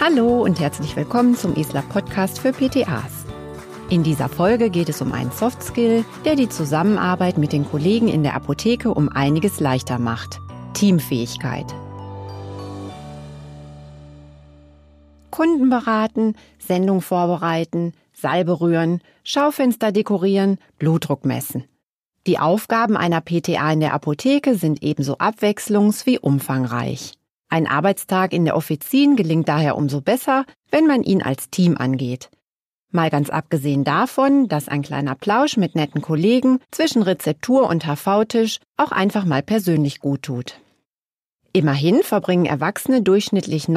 Hallo und herzlich willkommen zum ISLA Podcast für PTAs. In dieser Folge geht es um einen Softskill, der die Zusammenarbeit mit den Kollegen in der Apotheke um einiges leichter macht: Teamfähigkeit. Kunden beraten, Sendung vorbereiten, Salbe rühren, Schaufenster dekorieren, Blutdruck messen. Die Aufgaben einer PTA in der Apotheke sind ebenso abwechslungs- wie umfangreich. Ein Arbeitstag in der Offizin gelingt daher umso besser, wenn man ihn als Team angeht. Mal ganz abgesehen davon, dass ein kleiner Plausch mit netten Kollegen zwischen Rezeptur und HV-Tisch auch einfach mal persönlich gut tut. Immerhin verbringen Erwachsene durchschnittlich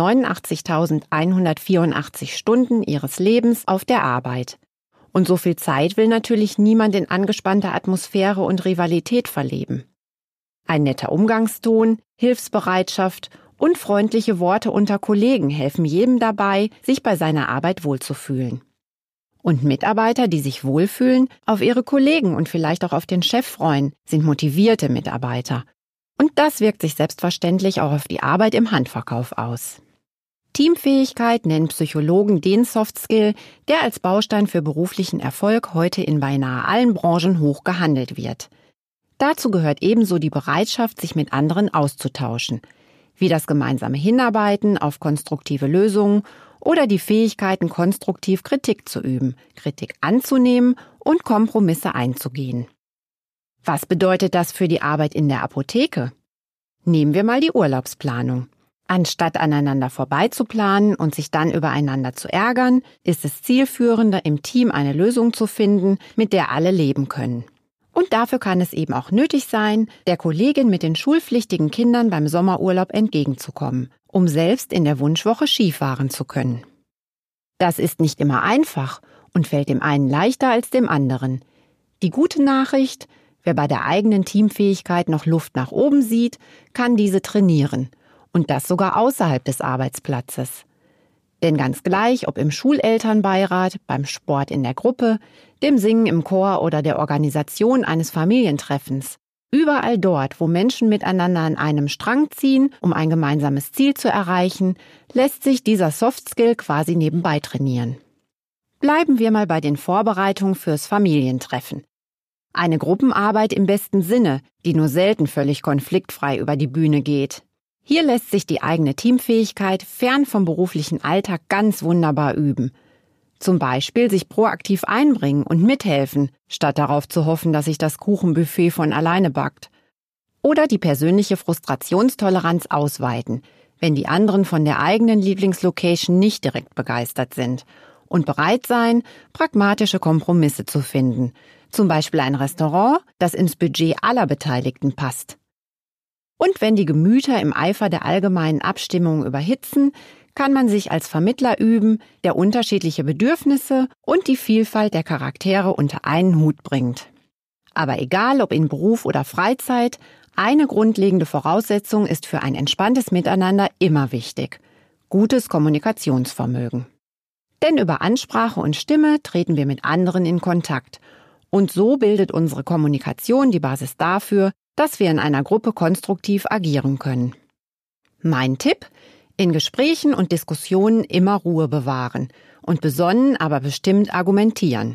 89.184 Stunden ihres Lebens auf der Arbeit. Und so viel Zeit will natürlich niemand in angespannter Atmosphäre und Rivalität verleben. Ein netter Umgangston, Hilfsbereitschaft und freundliche Worte unter Kollegen helfen jedem dabei, sich bei seiner Arbeit wohlzufühlen. Und Mitarbeiter, die sich wohlfühlen, auf ihre Kollegen und vielleicht auch auf den Chef freuen, sind motivierte Mitarbeiter. Und das wirkt sich selbstverständlich auch auf die Arbeit im Handverkauf aus. Teamfähigkeit nennen Psychologen den Softskill, der als Baustein für beruflichen Erfolg heute in beinahe allen Branchen hoch gehandelt wird. Dazu gehört ebenso die Bereitschaft, sich mit anderen auszutauschen, wie das gemeinsame Hinarbeiten auf konstruktive Lösungen oder die Fähigkeiten, konstruktiv Kritik zu üben, Kritik anzunehmen und Kompromisse einzugehen. Was bedeutet das für die Arbeit in der Apotheke? Nehmen wir mal die Urlaubsplanung. Anstatt aneinander vorbeizuplanen und sich dann übereinander zu ärgern, ist es zielführender, im Team eine Lösung zu finden, mit der alle leben können. Und dafür kann es eben auch nötig sein, der Kollegin mit den schulpflichtigen Kindern beim Sommerurlaub entgegenzukommen, um selbst in der Wunschwoche Skifahren zu können. Das ist nicht immer einfach und fällt dem einen leichter als dem anderen. Die gute Nachricht: Wer bei der eigenen Teamfähigkeit noch Luft nach oben sieht, kann diese trainieren. Und das sogar außerhalb des Arbeitsplatzes. Denn ganz gleich, ob im Schulelternbeirat, beim Sport in der Gruppe, dem Singen im Chor oder der Organisation eines Familientreffens, überall dort, wo Menschen miteinander an einem Strang ziehen, um ein gemeinsames Ziel zu erreichen, lässt sich dieser Softskill quasi nebenbei trainieren. Bleiben wir mal bei den Vorbereitungen fürs Familientreffen. Eine Gruppenarbeit im besten Sinne, die nur selten völlig konfliktfrei über die Bühne geht. Hier lässt sich die eigene Teamfähigkeit fern vom beruflichen Alltag ganz wunderbar üben. Zum Beispiel sich proaktiv einbringen und mithelfen, statt darauf zu hoffen, dass sich das Kuchenbuffet von alleine backt. Oder die persönliche Frustrationstoleranz ausweiten, wenn die anderen von der eigenen Lieblingslocation nicht direkt begeistert sind. Und bereit sein, pragmatische Kompromisse zu finden. Zum Beispiel ein Restaurant, das ins Budget aller Beteiligten passt. Und wenn die Gemüter im Eifer der allgemeinen Abstimmung überhitzen, kann man sich als Vermittler üben, der unterschiedliche Bedürfnisse und die Vielfalt der Charaktere unter einen Hut bringt. Aber egal ob in Beruf oder Freizeit, eine grundlegende Voraussetzung ist für ein entspanntes Miteinander immer wichtig: gutes Kommunikationsvermögen. Denn über Ansprache und Stimme treten wir mit anderen in Kontakt. Und so bildet unsere Kommunikation die Basis dafür, dass wir in einer Gruppe konstruktiv agieren können. Mein Tipp: In Gesprächen und Diskussionen immer Ruhe bewahren und besonnen, aber bestimmt argumentieren.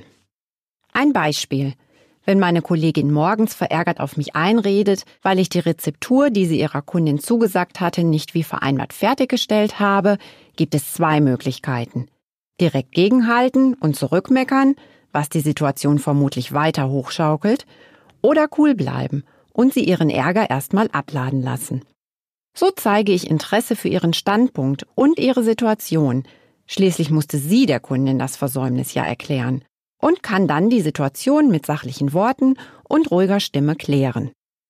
Ein Beispiel: Wenn meine Kollegin morgens verärgert auf mich einredet, weil ich die Rezeptur, die sie ihrer Kundin zugesagt hatte, nicht wie vereinbart fertiggestellt habe, gibt es zwei Möglichkeiten: Direkt gegenhalten und zurückmeckern, was die Situation vermutlich weiter hochschaukelt, oder cool bleiben und sie ihren Ärger erstmal abladen lassen. So zeige ich Interesse für ihren Standpunkt und ihre Situation. Schließlich musste sie der Kundin das Versäumnis ja erklären und kann dann die Situation mit sachlichen Worten und ruhiger Stimme klären.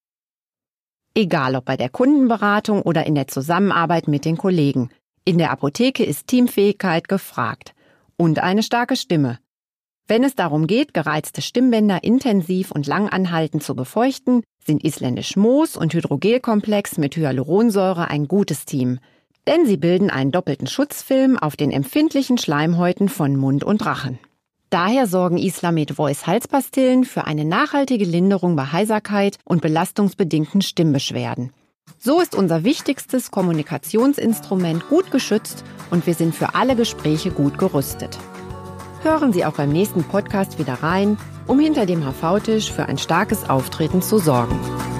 Egal ob bei der Kundenberatung oder in der Zusammenarbeit mit den Kollegen, in der Apotheke ist Teamfähigkeit gefragt und eine starke Stimme. Wenn es darum geht, gereizte Stimmbänder intensiv und lang anhaltend zu befeuchten, sind Isländisch Moos und Hydrogelkomplex mit Hyaluronsäure ein gutes Team. Denn sie bilden einen doppelten Schutzfilm auf den empfindlichen Schleimhäuten von Mund und Rachen. Daher sorgen Islamed Voice Halspastillen für eine nachhaltige Linderung bei Heiserkeit und belastungsbedingten Stimmbeschwerden. So ist unser wichtigstes Kommunikationsinstrument gut geschützt und wir sind für alle Gespräche gut gerüstet. Hören Sie auch beim nächsten Podcast wieder rein, um hinter dem HV-Tisch für ein starkes Auftreten zu sorgen.